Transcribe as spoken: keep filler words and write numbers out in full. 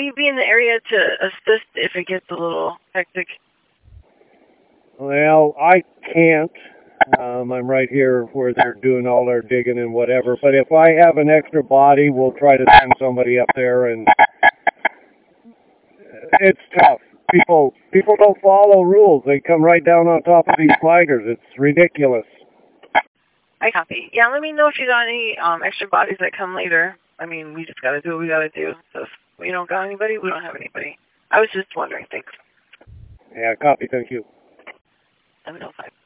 will you be in the area to assist if it gets a little hectic? Well, I can't. Um, I'm right here where they're doing all their digging and whatever. But if I have an extra body, we'll try to send somebody up there. And it's tough. People people don't follow rules. They come right down on top of these flaggers. It's ridiculous. I copy. Yeah, let me know if you got any um, extra bodies that come later. I mean, we just got to do what we got to do. So if we don't got anybody, we don't have anybody. I was just wondering. Thanks. Yeah, copy. Thank you. seven oh five.